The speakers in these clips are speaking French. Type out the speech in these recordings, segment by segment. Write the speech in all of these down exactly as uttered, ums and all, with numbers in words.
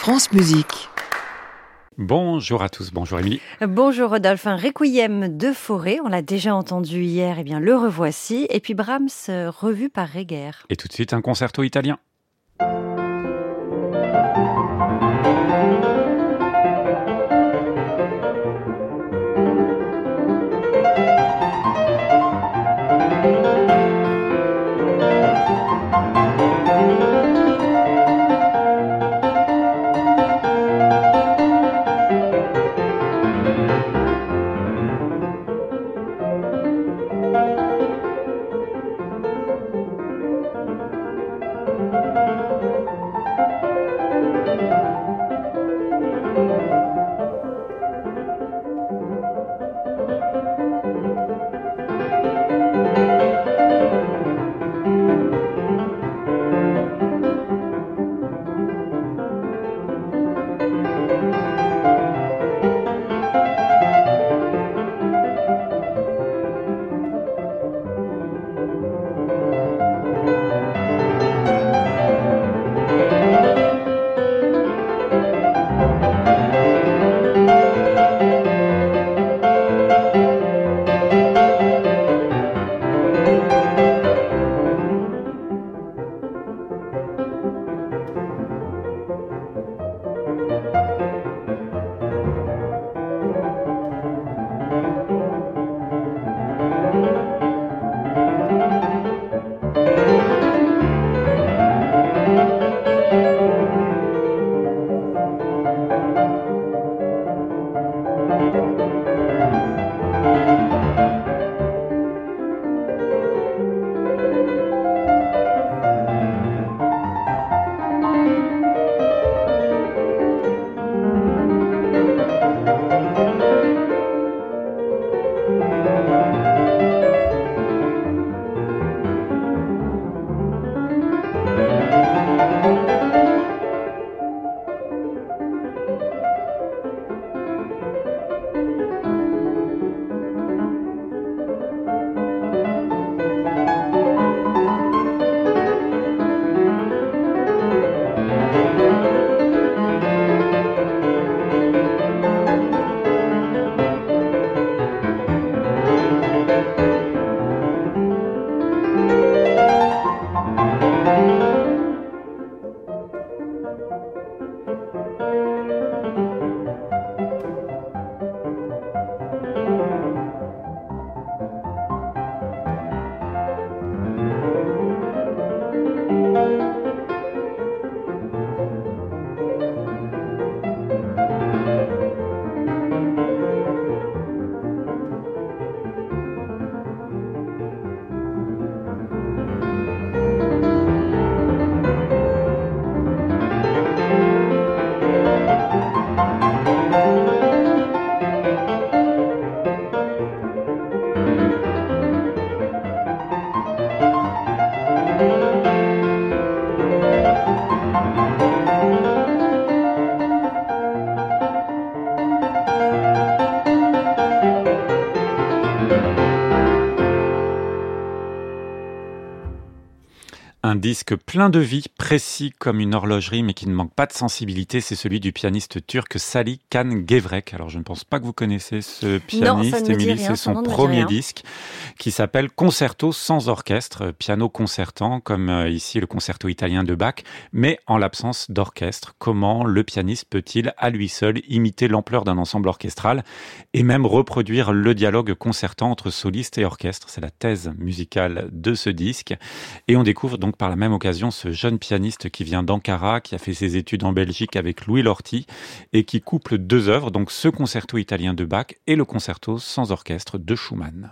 France Musique. Bonjour à tous, bonjour Émilie. Bonjour Rodolphe, un requiem de Fauré, on l'a déjà entendu hier, et bien le revoici. Et puis Brahms, revu par Reger. Et tout de suite un concerto italien. Un disque plein de vie, précis comme une horlogerie, mais qui ne manque pas de sensibilité, c'est celui du pianiste turc Salih Can Gevrek. Alors je ne pense pas que vous connaissez ce pianiste, Émilie, c'est son premier disque qui s'appelle Concerto sans orchestre, piano concertant, comme ici le concerto italien de Bach, mais en l'absence d'orchestre. Comment le pianiste peut-il, à lui seul, imiter l'ampleur d'un ensemble orchestral et même reproduire le dialogue concertant entre soliste et orchestre? C'est la thèse musicale de ce disque. Et on découvre donc par la même occasion ce jeune pianiste qui vient d'Ankara, qui a fait ses études en Belgique avec Louis Lorty et qui couple deux œuvres, donc ce concerto italien de Bach et le concerto sans orchestre de Schumann.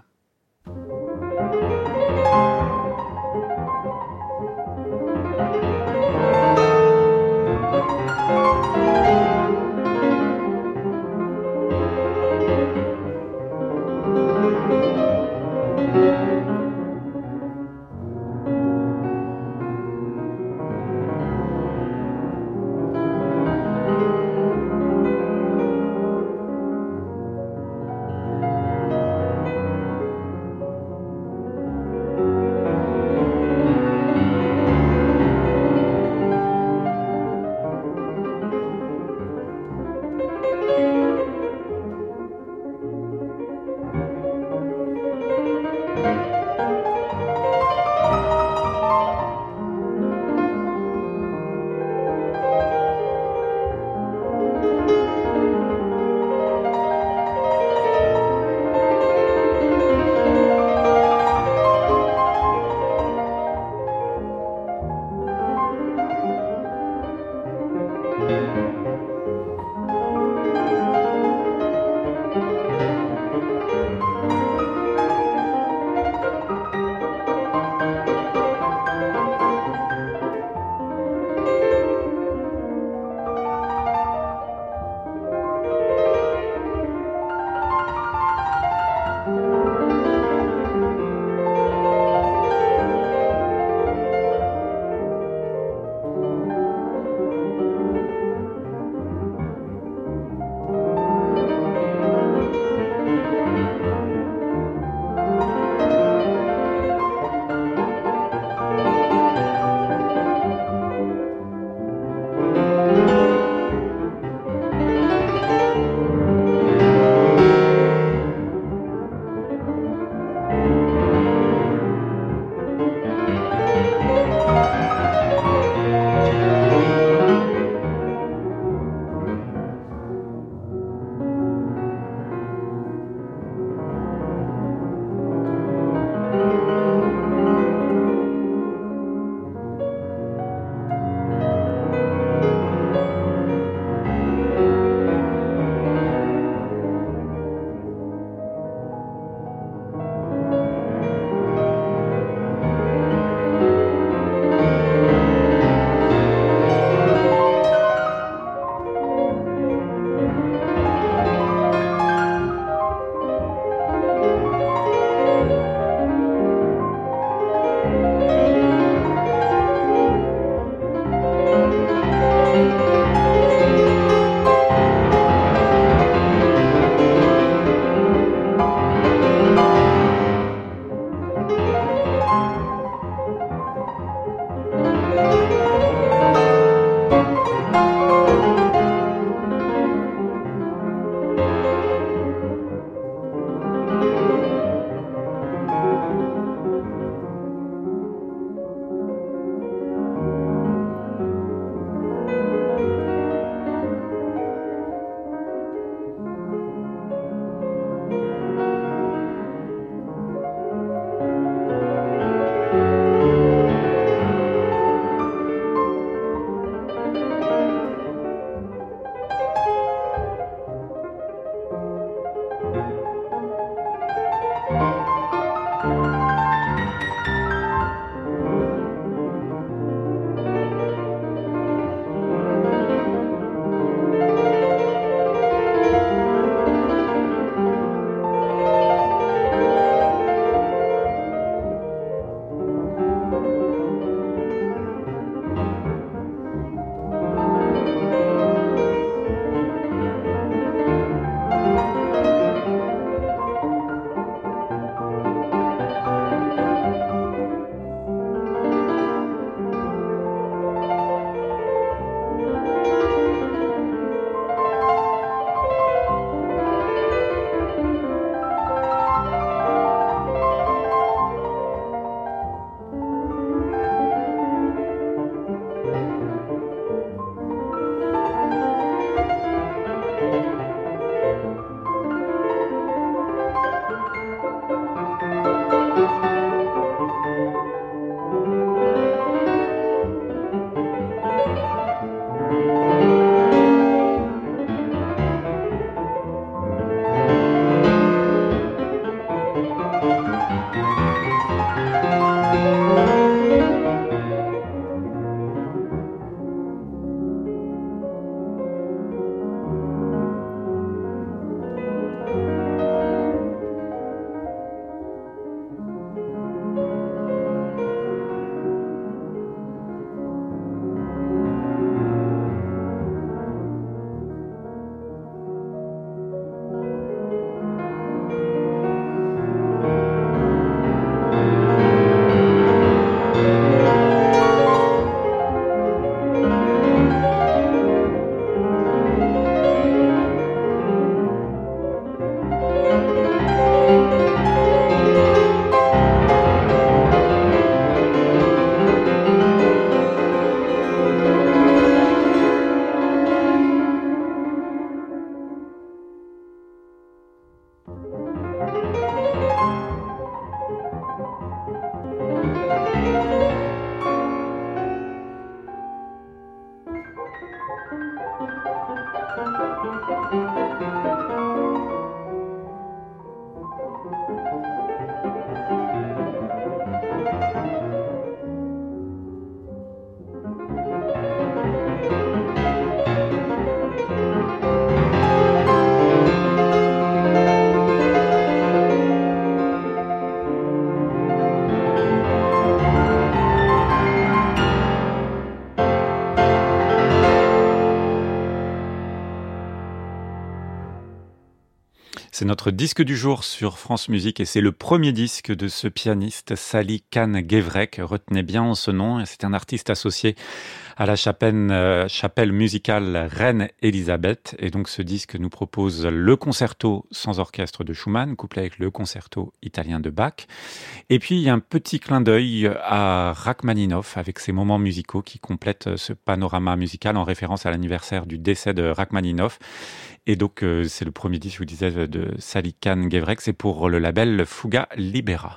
C'est notre disque du jour sur France Musique et c'est le premier disque de ce pianiste Sally Kahn-Gevrek. Retenez bien ce nom, c'est un artiste associé à la chapelle, euh, chapelle musicale Reine-Élisabeth. Et donc ce disque nous propose le concerto sans orchestre de Schumann, couplé avec le concerto italien de Bach. Et puis il y a un petit clin d'œil à Rachmaninoff avec ses moments musicaux qui complètent ce panorama musical en référence à l'anniversaire du décès de Rachmaninoff. Et donc euh, c'est le premier disque, je vous disais, de Sally Kahn-Gevrek, c'est pour le label Fuga Libera.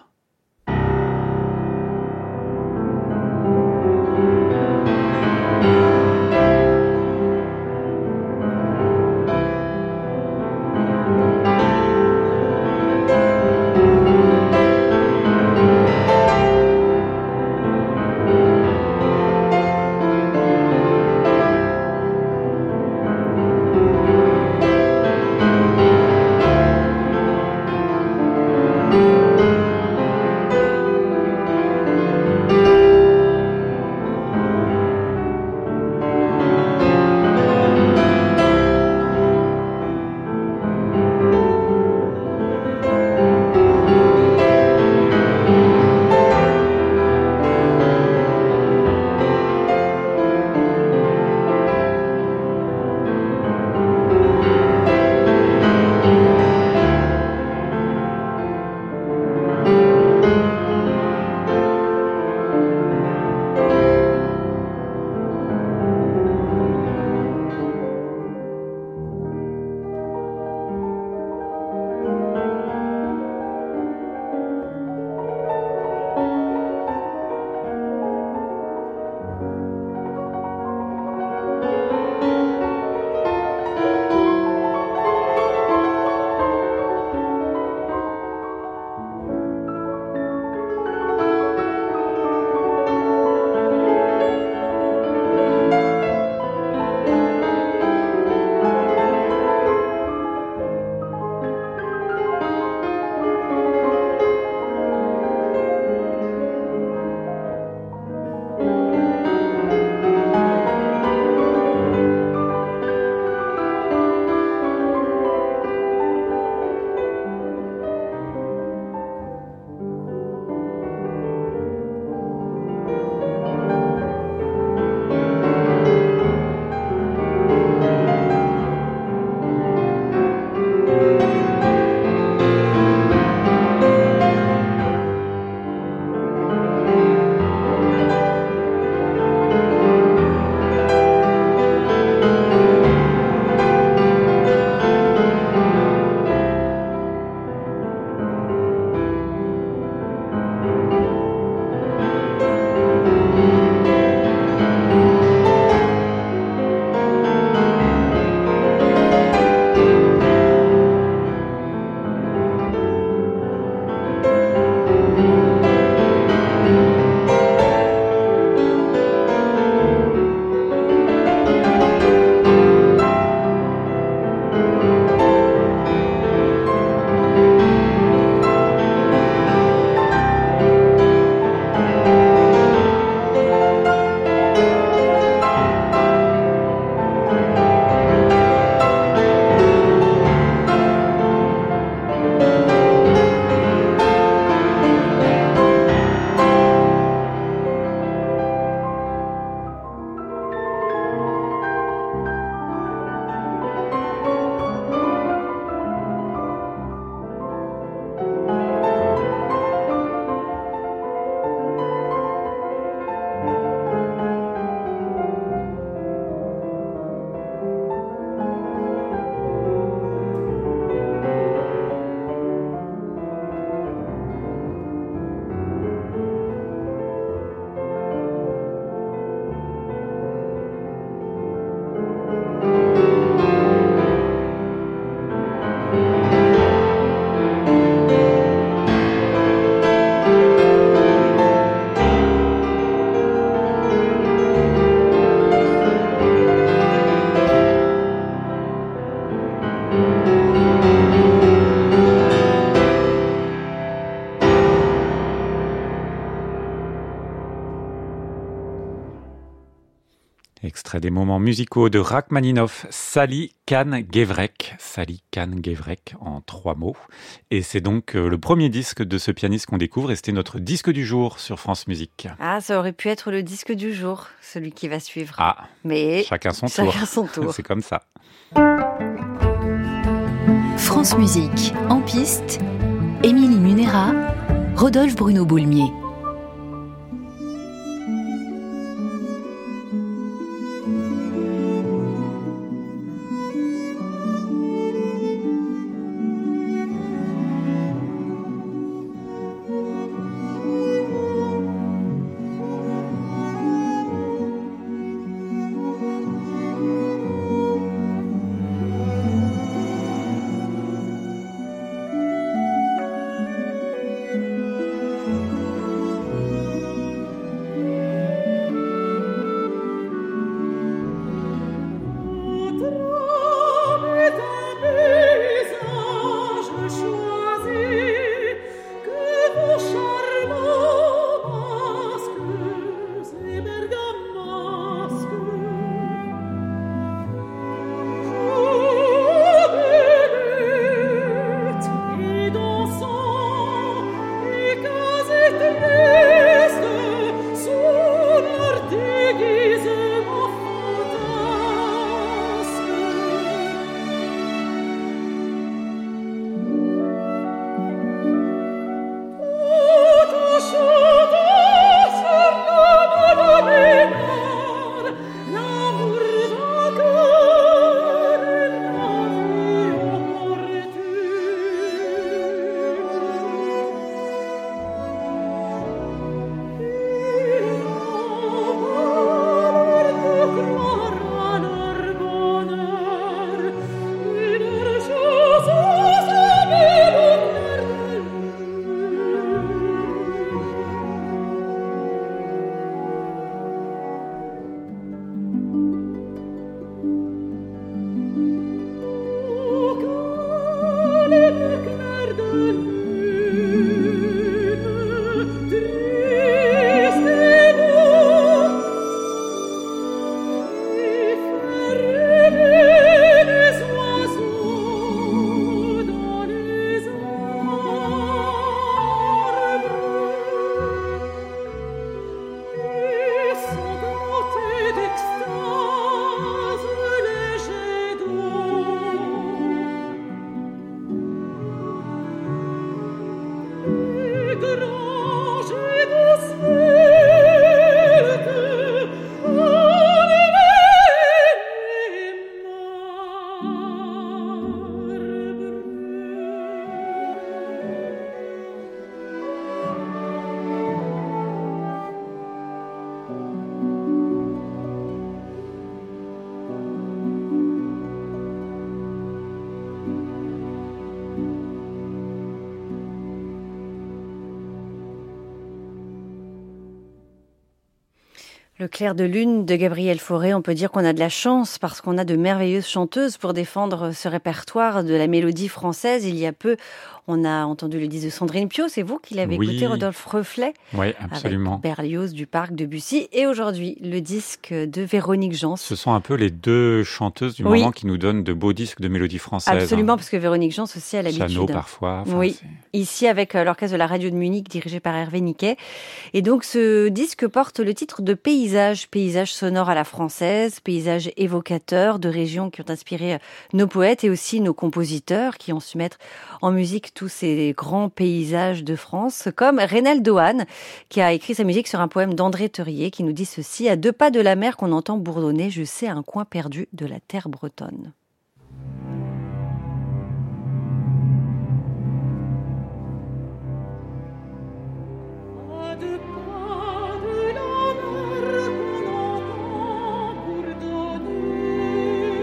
Extrait des moments musicaux de Rachmaninoff, Sally Kahn-Gévrek. Sally Kahn-Gévrek en trois mots. Et c'est donc le premier disque de ce pianiste qu'on découvre et c'était notre disque du jour sur France Musique. Ah, ça aurait pu être le disque du jour, celui qui va suivre. Ah, mais chacun son tour. Chacun son tour. C'est comme ça. France Musique, en piste, Émilie Munera, Rodolphe Bruno Boulmier. Le clair de lune de Gabrielle Fauré, on peut dire qu'on a de la chance parce qu'on a de merveilleuses chanteuses pour défendre ce répertoire de la mélodie française. Il y a peu, on a entendu le disque de Sandrine Piau, c'est vous qui l'avez oui. écouté, Rodolphe Reflet. Oui, absolument. Avec Berlioz, Duparc, Debussy. Et aujourd'hui, le disque de Véronique Jans. Ce sont un peu les deux chanteuses du oui. moment qui nous donnent de beaux disques de mélodie française. Absolument, hein. parce que Véronique Jans aussi a l'habitude. Piano parfois. Enfin, oui, c'est... ici avec l'orchestre de la radio de Munich dirigé par Hervé Niquet. Et donc ce disque porte le titre de Paysage, paysage sonore à la française, paysage évocateur de régions qui ont inspiré nos poètes et aussi nos compositeurs qui ont su mettre en musique tous ces grands paysages de France, comme Reynald Dohan, qui a écrit sa musique sur un poème d'André Theuriet qui nous dit ceci: « À deux pas de la mer qu'on entend bourdonner, je sais un coin perdu de la terre bretonne. » Pas de la mer qu'on entend bourdonner.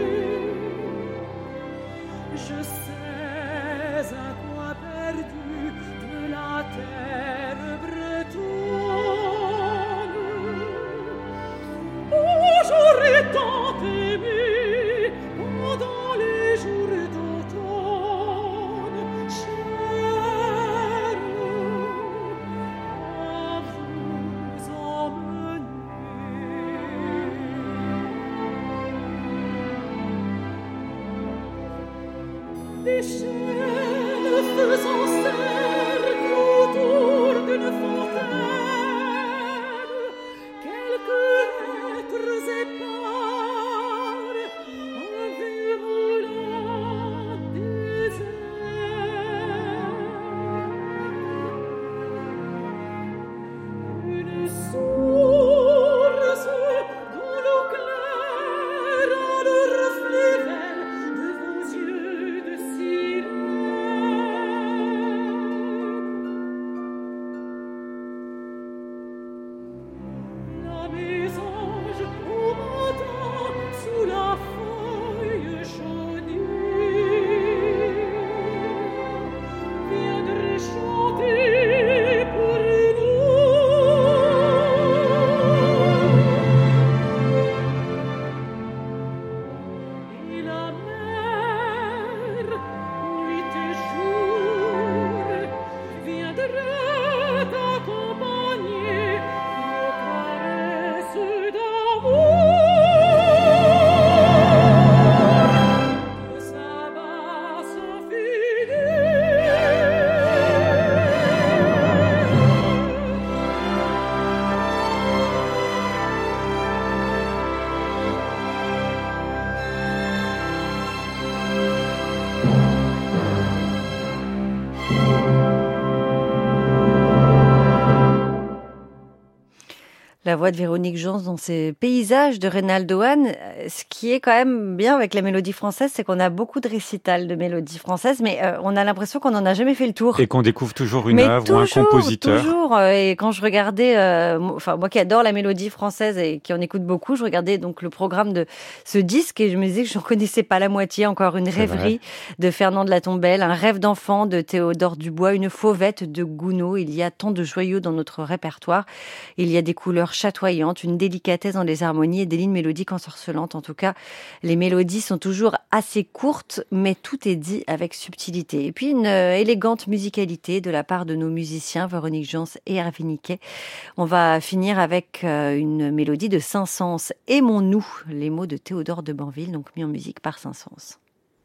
La voix de Véronique Gens dans ces paysages de Reynaldo Hahn. Ce qui est quand même bien avec la mélodie française, c'est qu'on a beaucoup de récitals de mélodies françaises, mais euh, on a l'impression qu'on n'en a jamais fait le tour. Et qu'on découvre toujours une mais œuvre toujours, ou un compositeur. Toujours. Et quand je regardais, euh, enfin moi qui adore la mélodie française et qui en écoute beaucoup, je regardais donc le programme de ce disque et je me disais que je n'en connaissais pas la moitié. Encore une rêverie de Fernand de la Tombelle, un rêve d'enfant de Théodore Dubois, une fauvette de Gounod. Il y a tant de joyaux dans notre répertoire. Il y a des couleurs chatoyantes, une délicatesse dans les harmonies et des lignes mélodiques ensorcelantes. En tout cas, les mélodies sont toujours assez courtes, mais tout est dit avec subtilité. Et puis une euh, élégante musicalité de la part de nos musiciens, Véronique Gens et Hervé Niquet. On va finir avec euh, une mélodie de Saint-Saëns, Aimons-nous, les mots de Théodore de Banville, donc mis en musique par Saint-Saëns.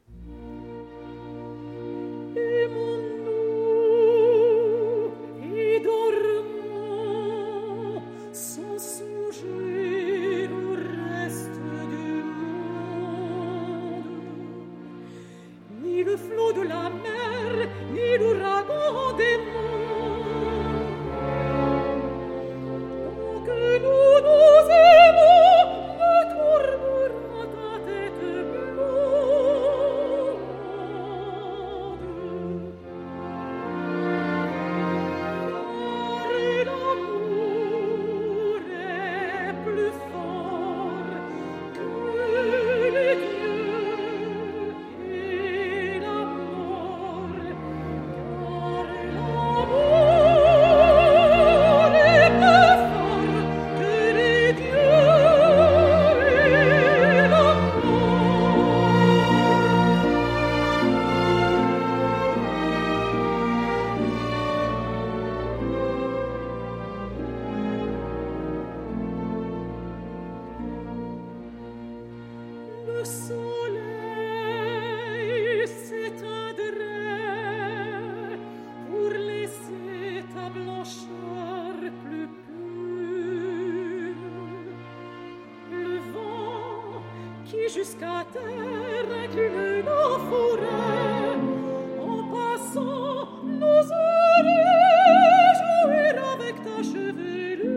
Le flot de la mer, ni l'ouragan des monts. Tant que nous nous aimons, ne tournerons ta tête blonde. Car l'amour est plus fort que les dieux. Le soleil s'éteindrait pour laisser ta blancheur plus pure. Le vent qui jusqu'à terre incline nos forêts, en passant nous aurait jouir avec ta chevelure.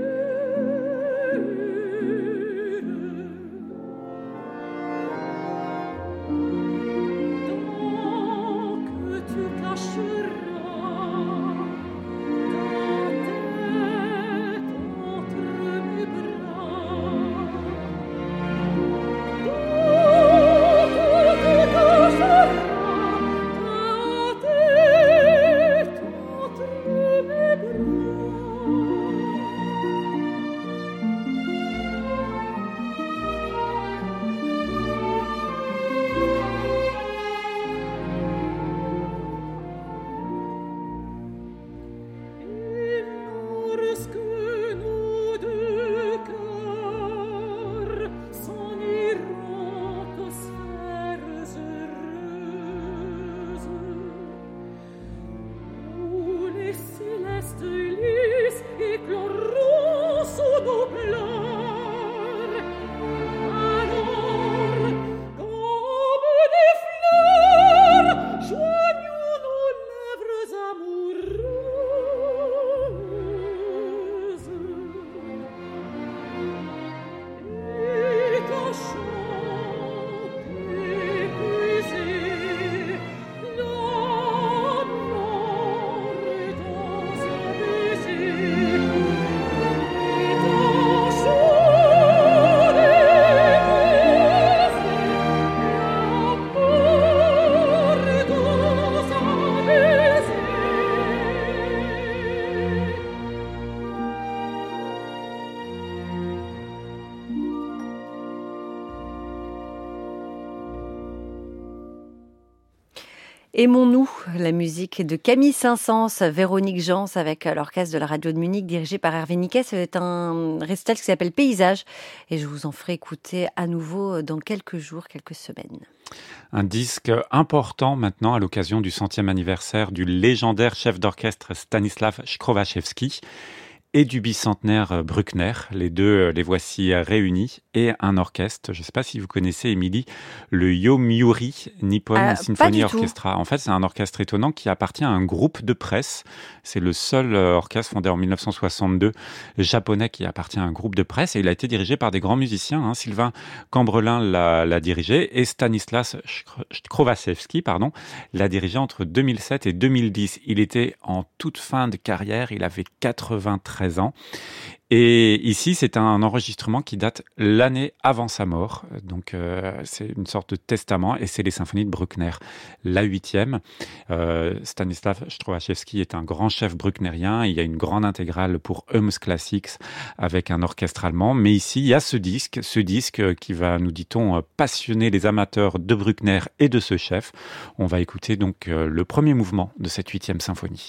Aimons-nous, la musique de Camille Saint-Saëns, Véronique Jans avec l'orchestre de la radio de Munich dirigé par Hervé Niquet. C'est un récital qui s'appelle Paysage et je vous en ferai écouter à nouveau dans quelques jours, quelques semaines. Un disque important maintenant à l'occasion du centième anniversaire du légendaire chef d'orchestre Stanisław Szkrowaczewski et du bicentenaire Bruckner. Les deux, les voici réunis, et un orchestre. Je ne sais pas si vous connaissez, Émilie, le Yomiuri Nippon euh, Symphony Orchestra. En fait, c'est un orchestre étonnant qui appartient à un groupe de presse. C'est le seul orchestre fondé en mille neuf cent soixante-deux japonais qui appartient à un groupe de presse, et il a été dirigé par des grands musiciens. Hein. Sylvain Cambrelin l'a, l'a dirigé, et Stanisław Szkrowaczewski, pardon, l'a dirigé entre deux mille sept et deux mille dix. Il était en toute fin de carrière, il avait quatre-vingt-treize ans. Et ici, c'est un enregistrement qui date l'année avant sa mort. Donc, euh, c'est une sorte de testament, et c'est les symphonies de Bruckner. La huitième, euh, Stanisław Szkrowaczewski est un grand chef brucknerien. Il y a une grande intégrale pour Eums Classics avec un orchestre allemand. Mais ici, il y a ce disque, ce disque qui va, nous dit-on, passionner les amateurs de Bruckner et de ce chef. On va écouter donc euh, le premier mouvement de cette huitième symphonie.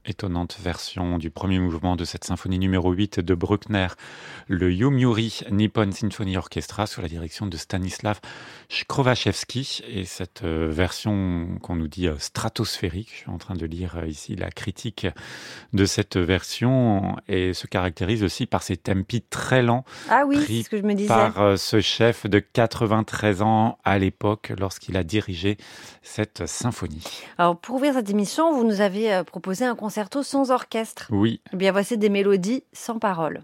Étonnante version du premier mouvement de cette symphonie numéro huit de Bruckner, le Yomiuri Nippon Symphony Orchestra sous la direction de Stanislav Skrovaczewski. Et cette version qu'on nous dit stratosphérique, je suis en train de lire ici la critique de cette version, et se caractérise aussi par ses tempi très lents, ah oui, pris c'est ce que je me disais. par ce chef de quatre-vingt-treize ans à l'époque lorsqu'il a dirigé cette symphonie. Alors pour ouvrir cette émission, vous nous avez proposé un concerto sans orchestre. Oui. Eh bien voici des mélodies sans paroles.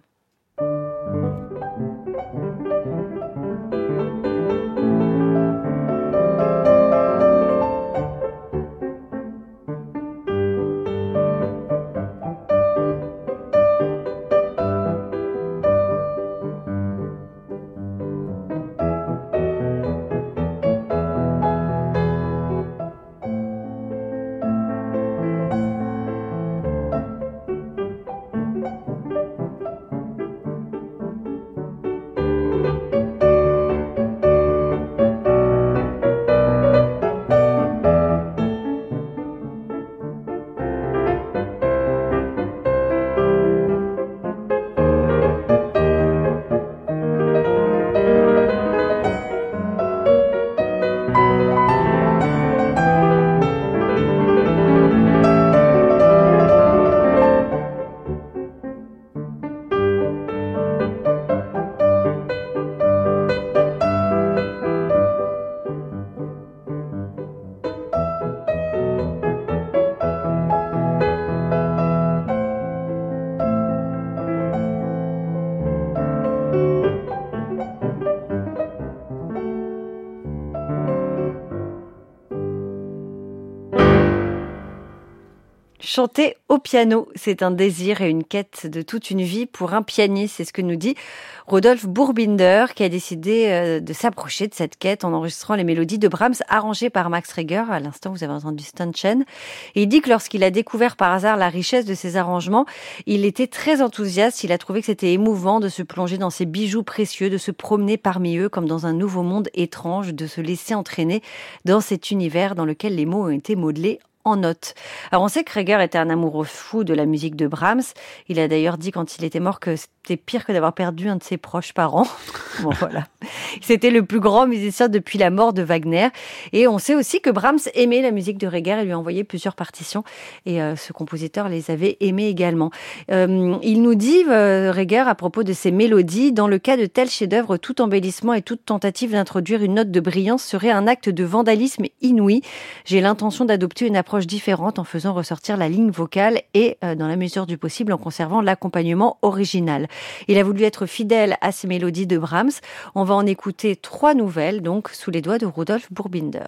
Chanter au piano, c'est un désir et une quête de toute une vie pour un pianiste. C'est ce que nous dit Rodolphe Burbinder, qui a décidé de s'approcher de cette quête en enregistrant les mélodies de Brahms arrangées par Max Reger. À l'instant, vous avez entendu Stanchen. Et il dit que lorsqu'il a découvert par hasard la richesse de ces arrangements, il était très enthousiaste. Il a trouvé que c'était émouvant de se plonger dans ces bijoux précieux, de se promener parmi eux comme dans un nouveau monde étrange, de se laisser entraîner dans cet univers dans lequel les mots ont été modelés en notes. Alors on sait que Reger était un amoureux fou de la musique de Brahms. Il a d'ailleurs dit quand il était mort que c'était pire que d'avoir perdu un de ses proches parents. Bon voilà. C'était le plus grand musicien depuis la mort de Wagner. Et on sait aussi que Brahms aimait la musique de Reger et lui a envoyé plusieurs partitions. Et euh, ce compositeur les avait aimées également. Euh, il nous dit, euh, Reger, à propos de ses mélodies, dans le cas de tels chefs-d'œuvre, tout embellissement et toute tentative d'introduire une note de brillance serait un acte de vandalisme inouï. J'ai l'intention d'adopter une approche différente en faisant ressortir la ligne vocale et, euh, dans la mesure du possible, en conservant l'accompagnement original. Il a voulu être fidèle à ces mélodies de Brahms. On va en écouter trois nouvelles, donc, sous les doigts de Rudolf Burbinder.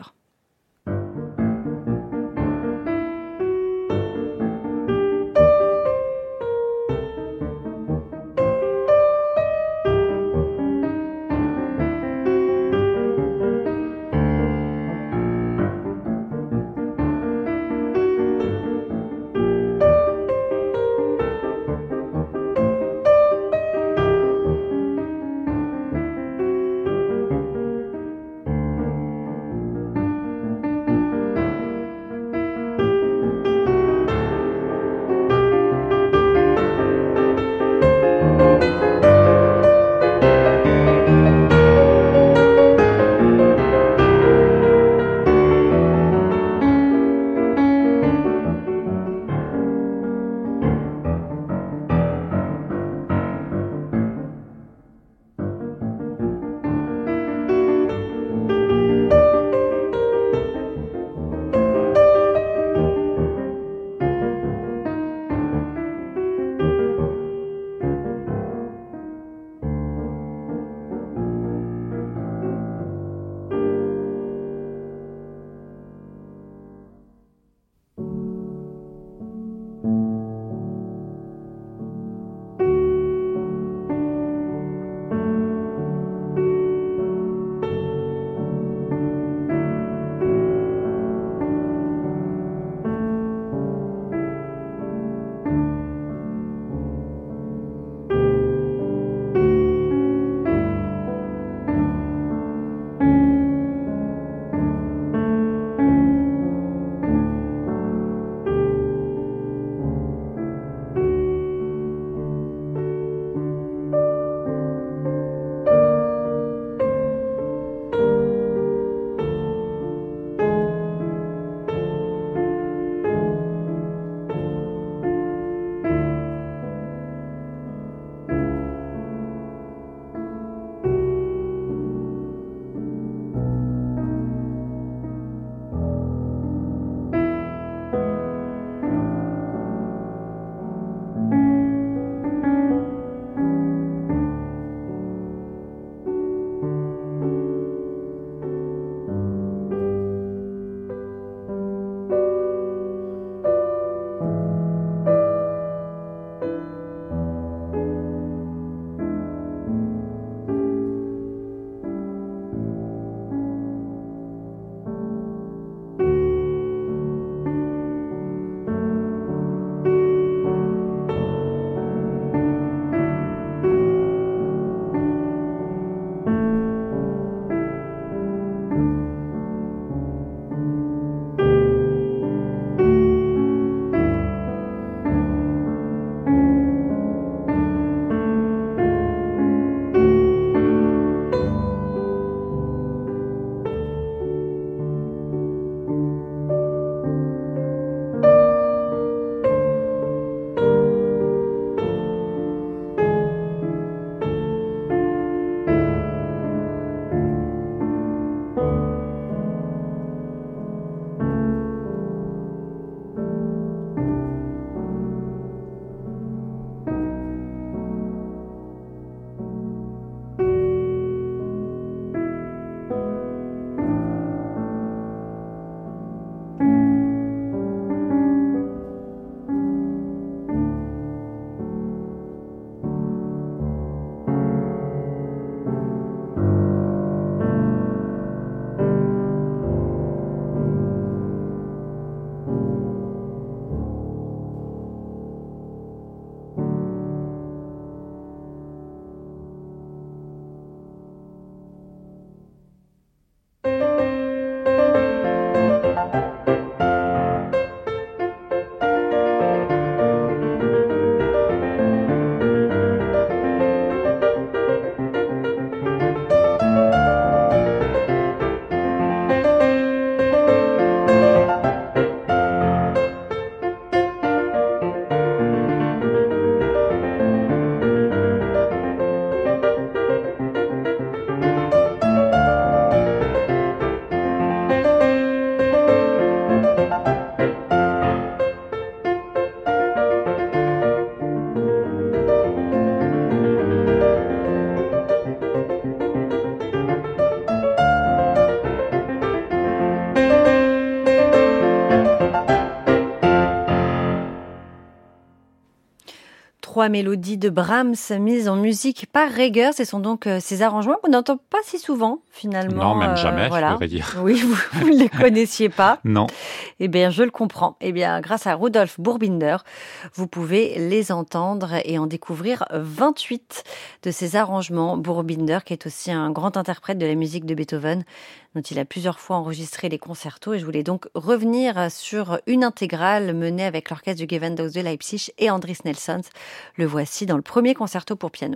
trois mélodies de Brahms mises en musique par Reger. Ce sont donc euh, ces arrangements qu'on n'entend pas si souvent, finalement. Non, même jamais, euh, voilà. je pourrais dire. Oui, vous, vous ne les connaissiez pas. Non. Eh bien, je le comprends. Eh bien, grâce à Rudolf Burbinder, vous pouvez les entendre et en découvrir vingt-huit de ces arrangements. Burbinder, qui est aussi un grand interprète de la musique de Beethoven, dont il a plusieurs fois enregistré les concertos. Et je voulais donc revenir sur une intégrale menée avec l'orchestre du Gewandhaus de Leipzig et Andris Nelsons. Le voici dans le premier concerto pour piano.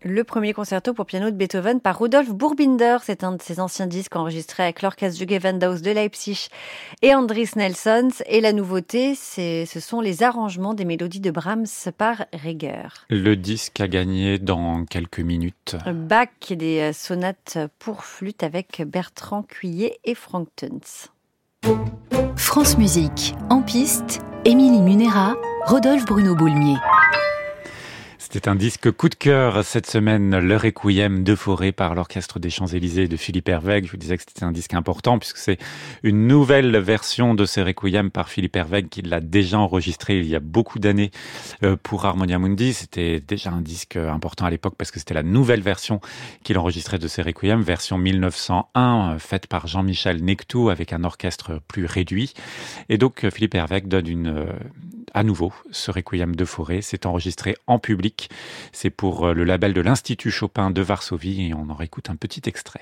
Le premier concerto pour piano de Beethoven par Rudolf Burbinder. C'est un de ses anciens disques enregistrés avec l'orchestre du Gewandhaus de Leipzig et Andris Nelsons. Et la nouveauté, c'est, ce sont les arrangements des mélodies de Brahms par Reger. Le disque a gagné dans quelques minutes. Bach et des sonates pour flûte avec Bertrand Cuillet et Frank Tunz. France Musique, en piste, Émilie Munera, Rodolphe Bruno Boulmier. C'était un disque coup de cœur cette semaine, le Requiem de Fauré par l'Orchestre des Champs-Élysées de Philippe Herwegh. Je vous disais que c'était un disque important puisque c'est une nouvelle version de ce Requiem par Philippe Herwegh qui l'a déjà enregistré il y a beaucoup d'années pour Harmonia Mundi. C'était déjà un disque important à l'époque parce que c'était la nouvelle version qu'il enregistrait de ce Requiem, version mille neuf cent un, faite par Jean-Michel Nectou avec un orchestre plus réduit. Et donc Philippe Herwegh donne une, à nouveau ce Requiem de Fauré. C'est enregistré en public. C'est pour le label de l'Institut Chopin de Varsovie et on en réécoute un petit extrait.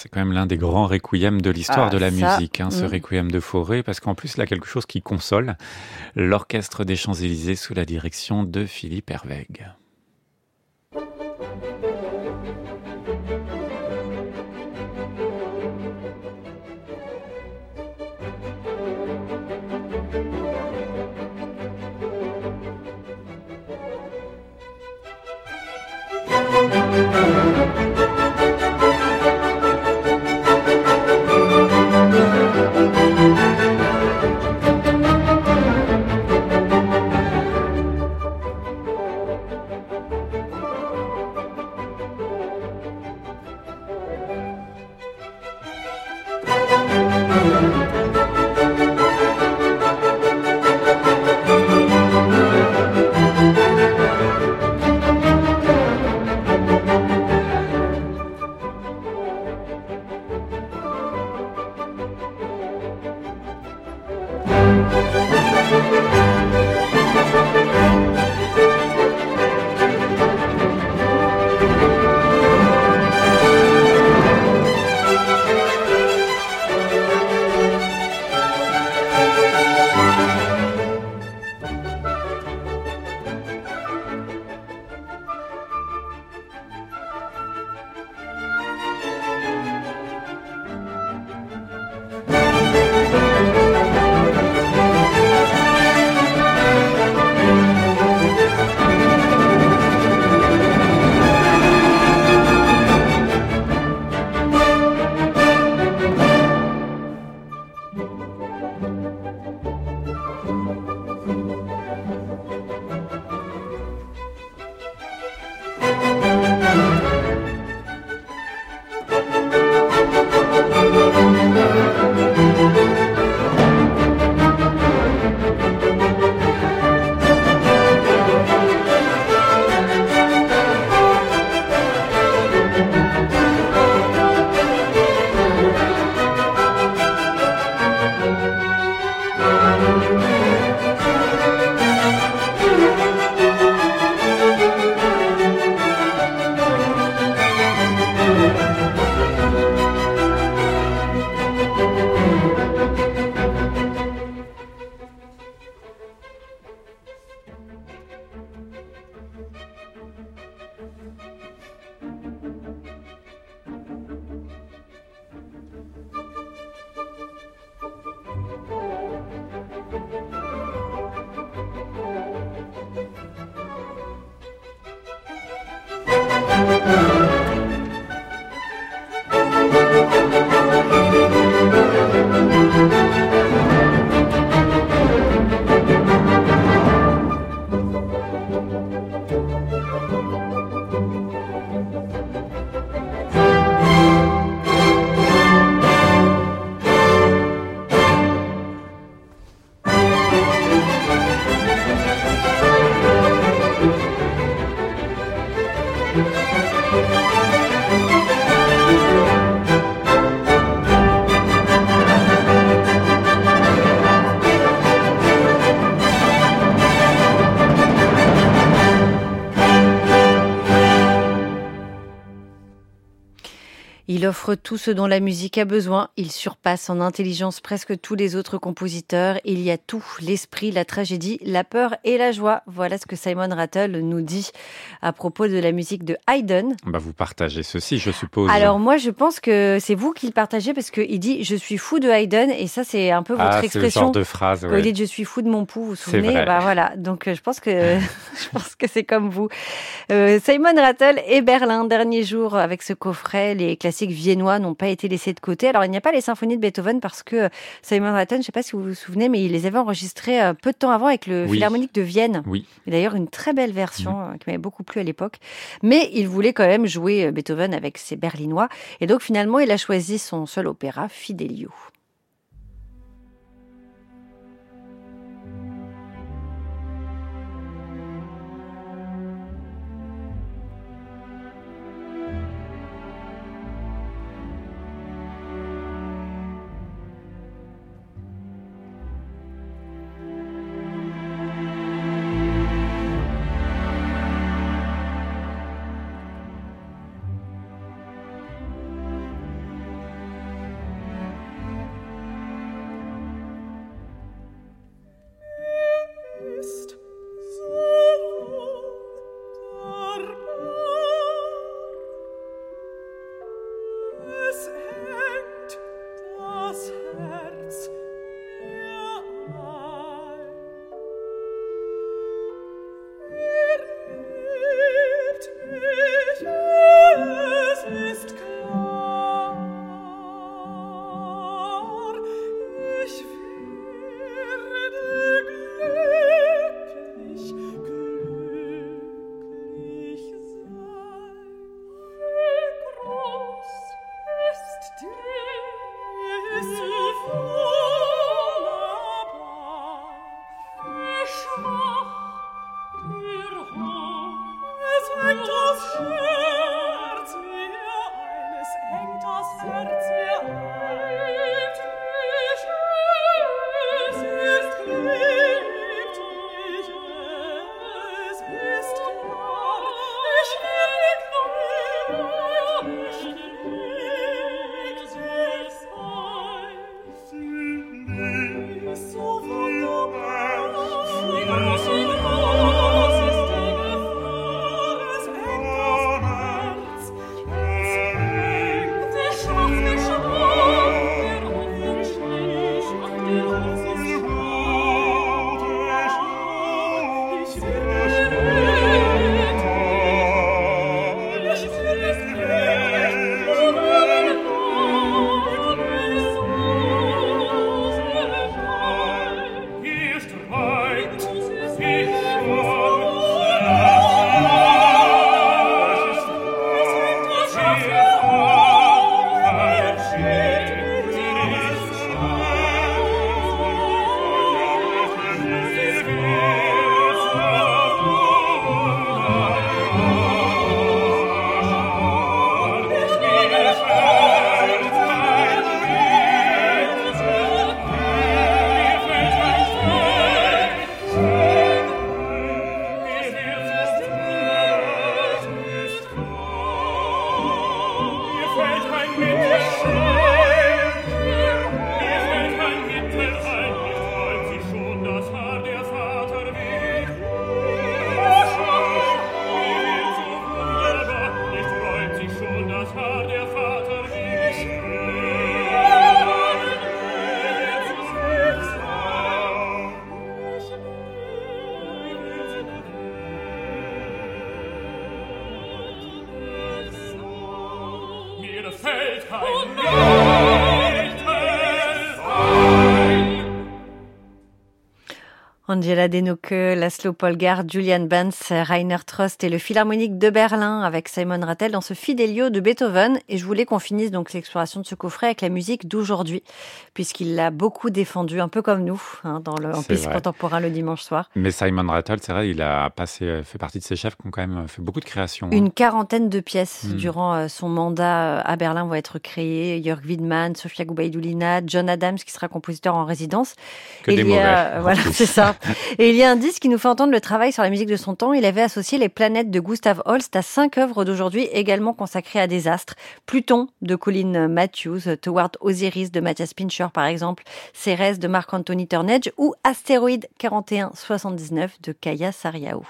C'est quand même l'un des grands requiems de l'histoire Ah, de la ça, musique, hein, ce mm. requiem de Fauré, parce qu'en plus, il a quelque chose qui console. L'Orchestre des Champs-Élysées sous la direction de Philippe Hervègue. Il offre tout ce dont la musique a besoin. Il surpasse en intelligence presque tous les autres compositeurs. Il y a tout, l'esprit, la tragédie, la peur et la joie. Voilà ce que Simon Rattle nous dit à propos de la musique de Haydn. Bah vous partagez ceci, je suppose. Alors moi, je pense que c'est vous qui le partagez parce qu'il dit « je suis fou de Haydn » et ça, c'est un peu votre ah, expression. C'est le genre de phrase, Quand ouais. il dit « je suis fou de mon pouls », vous vous souvenez ? Bah voilà, donc je pense que je pense que c'est comme vous. Euh, Simon Rattle et Berlin, dernier jour avec ce coffret, les classiques viennois n'ont pas été laissés de côté. Alors, il n'y a pas les symphonies de Beethoven parce que Simon Rattle, je ne sais pas si vous vous souvenez, mais il les avait enregistrées peu de temps avant avec le oui. Philharmonique de Vienne. Oui. Et d'ailleurs, une très belle version mmh. qui m'avait beaucoup plu à l'époque. Mais il voulait quand même jouer Beethoven avec ses Berlinois. Et donc, finalement, il a choisi son seul opéra, Fidelio. Angela Denoke, Laszlo Polgár, Julian Benz, Rainer Trost et le Philharmonique de Berlin avec Simon Rattle dans ce Fidelio de Beethoven. Et je voulais qu'on finisse donc l'exploration de ce coffret avec la musique d'aujourd'hui, puisqu'il l'a beaucoup défendu, un peu comme nous, hein, dans le en piste contemporain le dimanche soir. Mais Simon Rattle, c'est vrai, il a passé, fait partie de ces chefs qui ont quand même fait beaucoup de créations. Une hein. quarantaine de pièces mmh. durant son mandat à Berlin vont être créées. Jörg Widmann, Sofia Gubaidoulina, John Adams qui sera compositeur en résidence. Que et des il y a, mauvais. Voilà, c'est ça. Et il y a un disque qui nous fait entendre le travail sur la musique de son temps. Il avait associé les planètes de Gustav Holst à cinq œuvres d'aujourd'hui également consacrées à des astres. Pluton de Colin Matthews, Toward Osiris de Matthias Pincher par exemple, Cérès de Marc-Anthony Turnage ou Astéroïde quarante et un soixante-dix-neuf de Kaya Sariaou.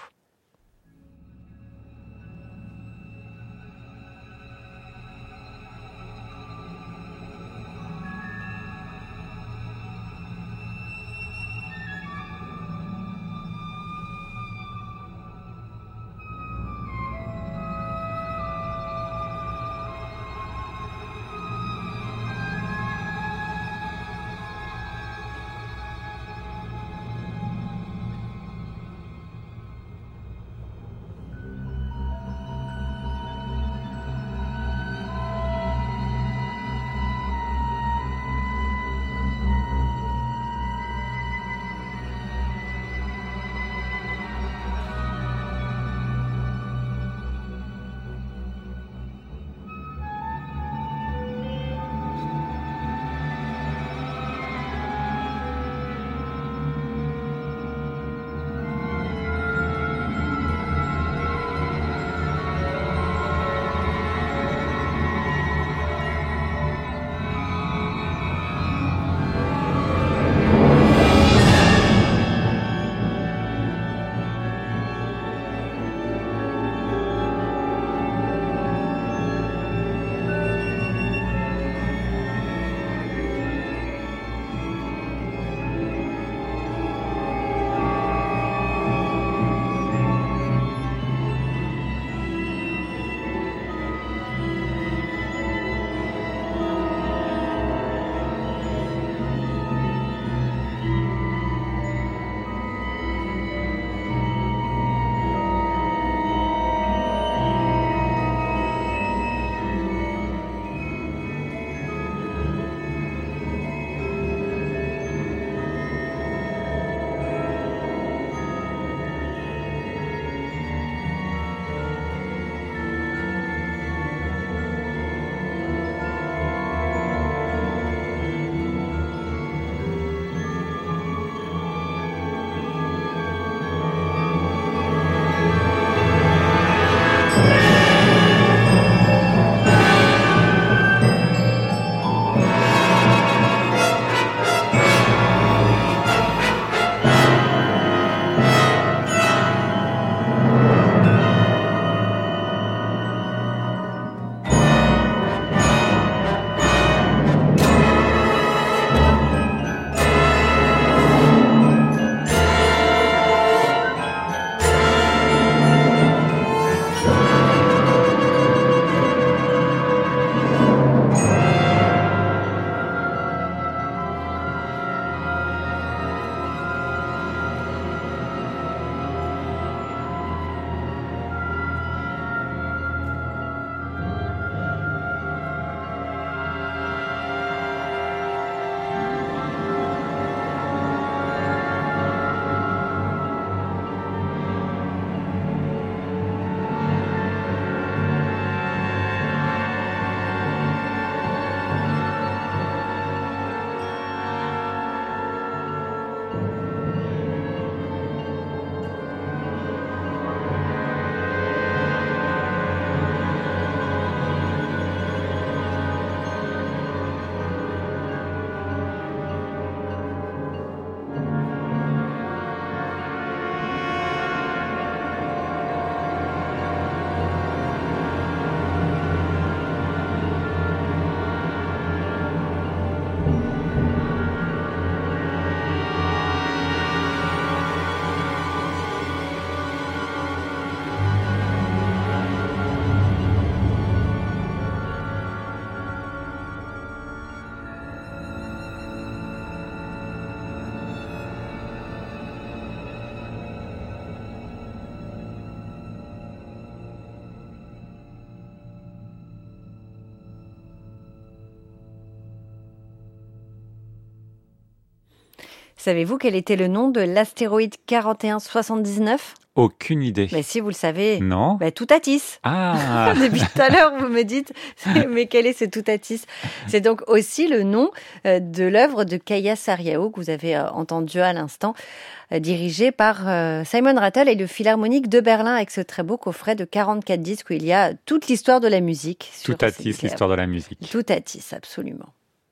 Savez-vous quel était le nom de l'astéroïde quarante et un soixante-dix-neuf ? Aucune idée. Mais si, vous le savez. Non. Bah, Toutatis. Ah. Depuis tout à l'heure, vous me dites, mais quel est ce Toutatis ? C'est donc aussi le nom de l'œuvre de Kaya Sariao, que vous avez entendu à l'instant, dirigée par Simon Rattle et le Philharmonique de Berlin, avec ce très beau coffret de quarante-quatre disques où il y a toute l'histoire de la musique. Toutatis, l'histoire de la musique. Toutatis, absolument.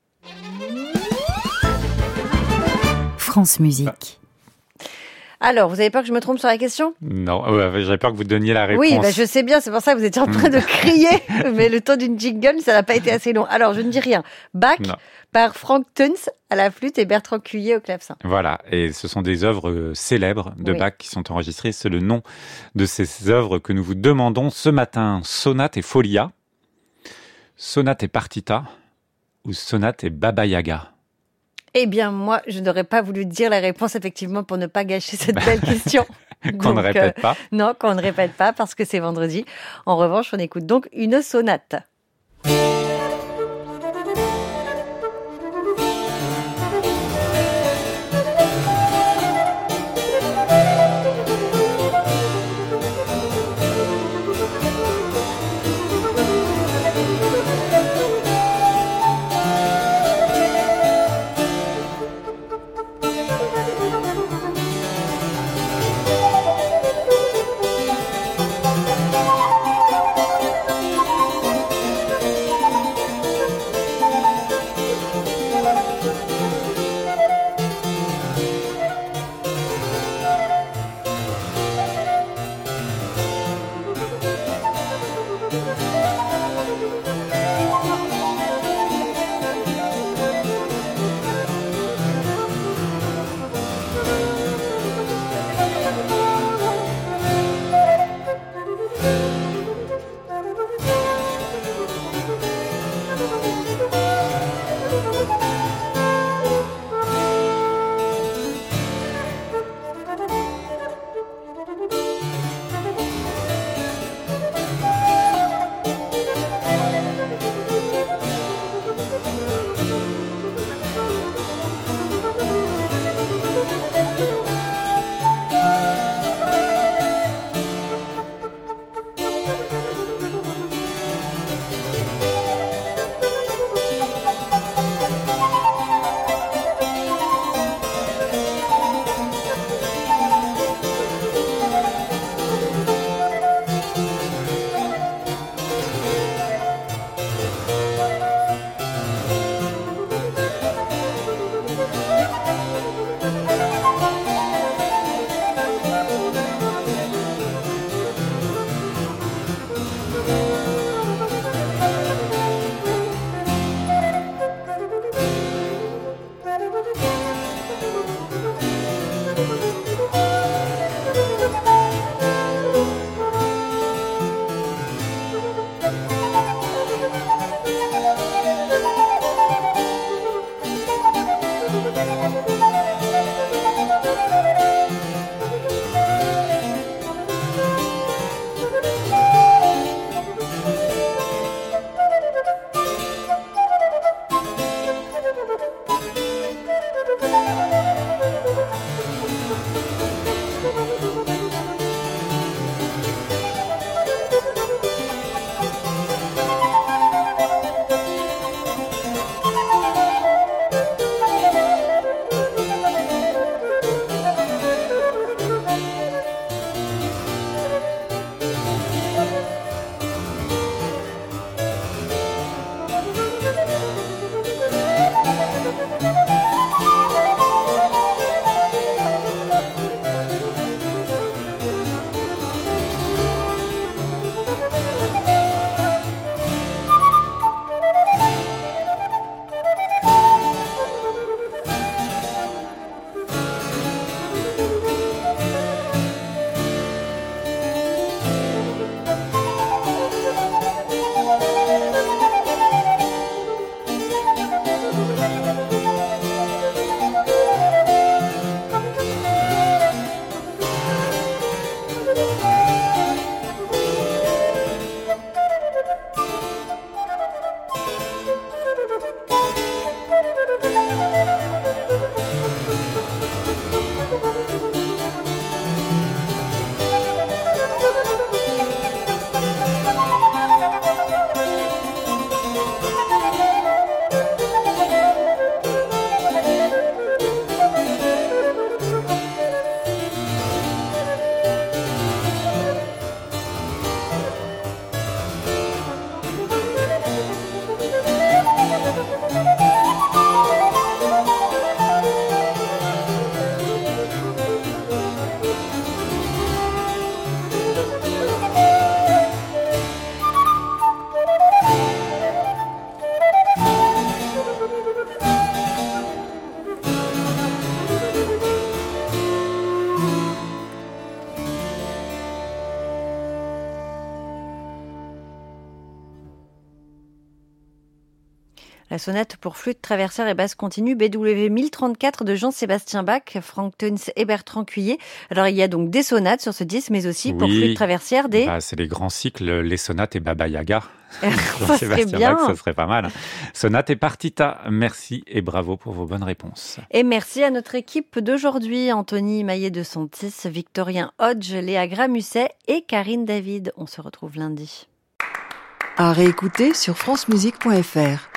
France Musique. Alors, vous avez peur que je me trompe sur la question ? Non, euh, j'avais peur que vous donniez la réponse. Oui, bah, je sais bien, c'est pour ça que vous étiez en train de crier, mais le temps d'une jingle, ça n'a pas été assez long. Alors, je ne dis rien. Bach, non. Par Frank Tunz à la flûte et Bertrand Cuillet au clavecin. Voilà, et ce sont des œuvres célèbres de oui. Bach qui sont enregistrées. C'est le nom de ces œuvres que nous vous demandons ce matin. Sonate et Folia, Sonate et Partita ou Sonate et Baba Yaga ? Eh bien, moi, je n'aurais pas voulu dire la réponse, effectivement, pour ne pas gâcher cette belle question. qu'on donc, ne répète euh, pas. Non, qu'on ne répète pas, parce que c'est vendredi. En revanche, on écoute donc une sonate. sonate pour flûte traversière et basse continue B W mille trente-quatre de Jean-Sébastien Bach, Frank Teuns et Bertrand Cuillet. Alors il y a donc des sonates sur ce disque, mais aussi oui, pour flûte traversière des... Bah, c'est les grands cycles, les sonates et Baba Yaga. Ça serait bien. Bach, ça serait pas mal. Sonate et partita, merci et bravo pour vos bonnes réponses. Et merci à notre équipe d'aujourd'hui, Anthony Maillet de Santis, Victorien Hodge, Léa Gramusset et Karine David. On se retrouve lundi. À réécouter sur francemusique point f r.